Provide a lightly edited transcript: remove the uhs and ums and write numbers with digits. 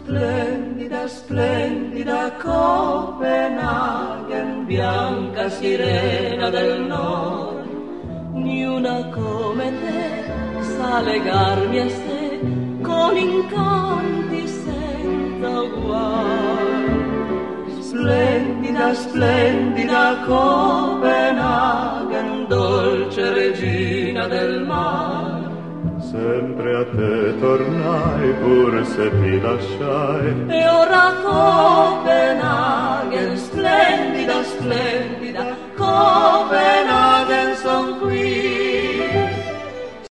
Splendida, splendida Copenaghen, bianca sirena del nord, niuna come te sa legarmi a sé con incanti senza ugual. Splendida, splendida Copenaghen, dolce regina del mar, sempre a te tornai pur se ti lasciai. E ora Copenaghen, splendida, splendida